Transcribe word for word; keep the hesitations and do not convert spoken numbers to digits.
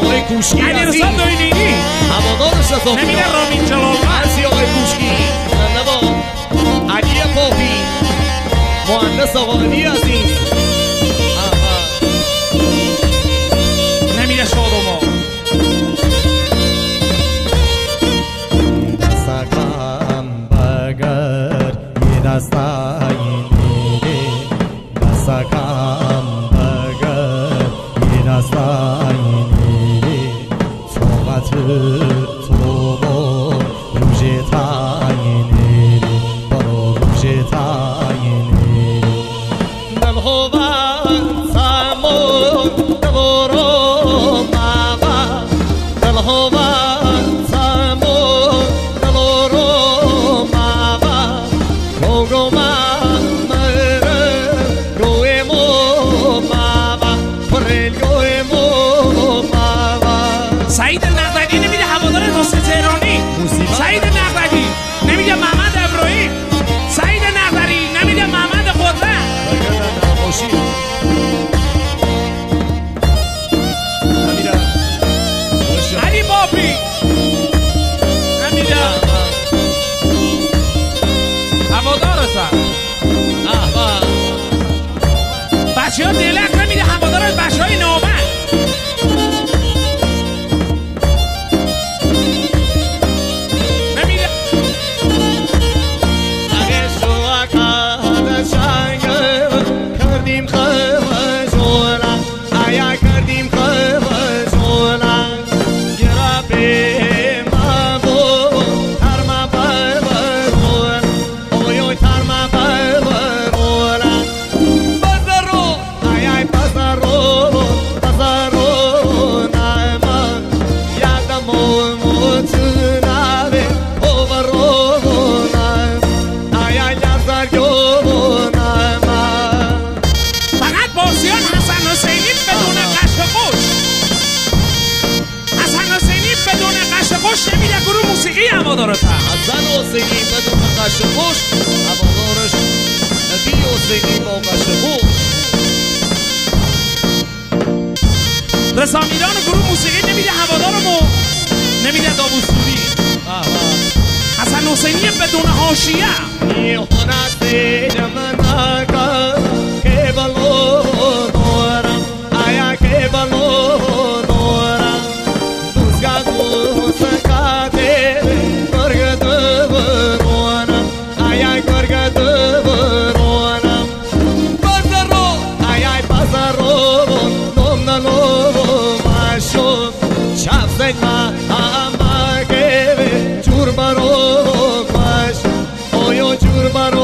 آقای کوشکی علی رضا دوینینی هوادار شتاب نمیره رامین جلال مرسی آقای کوشکی نوا علی پاپی مهندس آقا علی عزیز نمیره شادوما دستم بگر یه دستایی نیره دستم بگر یه دستایی نیره صحبت تو با روژه تایی نیره برو روژه تایی نیره دلها و سمون دورو ماما دلها و سمون دورو ماما گو مره روی مو ماما پرلیوی مو ماما سعید نقدی نمیده هوادار نصر تهرانی سعید نقدی نمیده محمد ابراهیم سعید نقدی نمیده محمد قدرت علی بابی نمیده هوادارتن بچه ها دلک نمیده هوادارت بچه های نوبت نمیده اگه شو اکاد شنگه کردیم خواه جونا ایا کردیم خواه جونا گرا به ما بو تر ما ببرون اویوی تر ما ببرون بزرو ایای بزرو بزرو نایمان یادمون موتنا به اوورو نایمان ایای یزرگو نایمان فقط بازیان حسن حسینی بدون قش و قوش حسن حسینی بدون قش و قوش نمیده گروه موسیقی هوادارتن حسن حسینی بدون قش و قوش هوادارش نبی حسینی با قش و قوش رضا میران گروه موسیقی نمیده هوادارمو نمیده داوودپوری حسن حسینی بدون حاشیه میخونت جمناکا که بلو دورم آیا که بلو دورم دوزگا دوزکاته گرگ دورونم آیا گرگ دورونم بزرو آیا بزرو نم نلو ماشو چپ زید ما اما که جور برو باش اویو جور برو